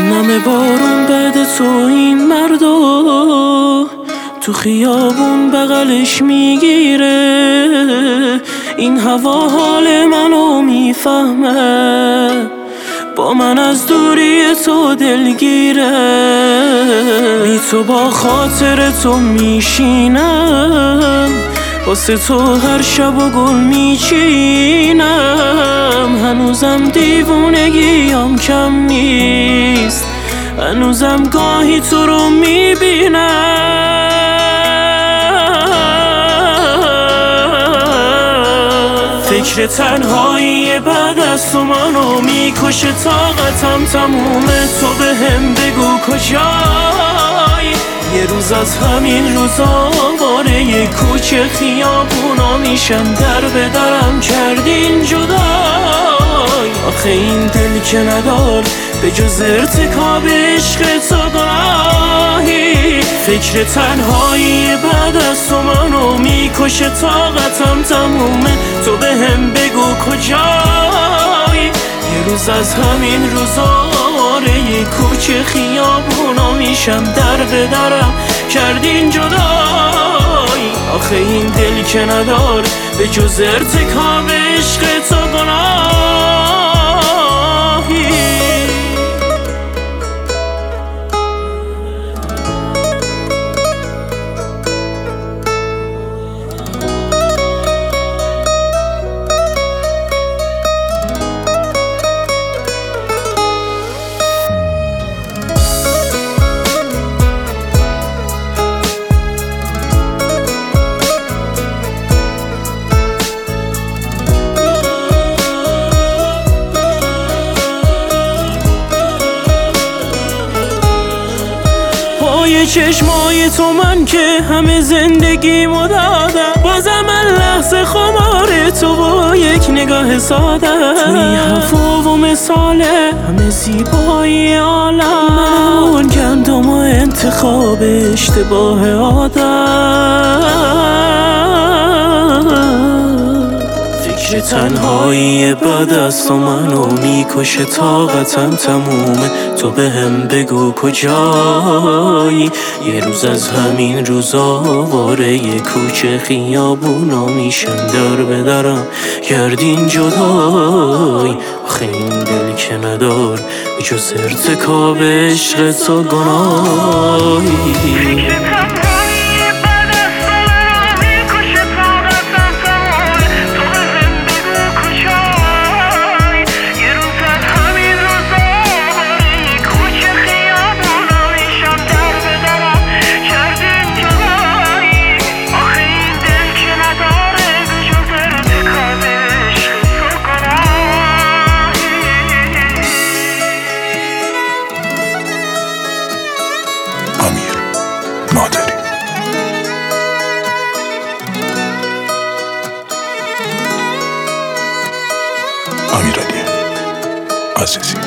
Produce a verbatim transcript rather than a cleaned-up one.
نم بارون بعد تو این مردا تو خیابون بغلش میگیره، این هوا حال منو میفهمه، با من از دوری تو دلگیره. بی تو با خاطر تو میشینم، واسه تو هر شب و گل میچینم. هنوزم دیوونگیم کم نیست، هنوزم گاهی تو رو میبینم. فکر تنهایی بعد از تو منو میکشه، طاقتم تمومه، تو به هم بگو کجایی. یه روز از همین روزا واره یه کوچه خیابونا میشن، در به درم کردین جدای. آخه این دل که ندار به جز ارتکاب عشق تو گناهی. فکر تنهایی بعد از تو منو میکشه، طاقتم تمومه، تو به هم بگو کجایی. یه روز از همین روزا واره یه کوچه خیابونا میشم، در به درم کردین جدایی. آخه این دل که ندار به جز ارتکاب عشق تو گناهی. پای چشمای تو من که همه زندگیمو دادم، بازم من لحظه خمار تو با یک نگاه ساده. توی هوا و مثاله همه زیبایی عالم، من گندم و انتخاب اشتباه آدم. فکر تنهایی بعد از تو منو میکشه، طاقتم تمومه، تو به هم بگو کجایی. یه روز از همین روزا واره یه کوچه خیابونا میشن، در به درم کردین جدایی. آخه این دل که ندار به جز ارتکاب عشق تو گناهی. امیر نادری. امیرعلی عزیزی.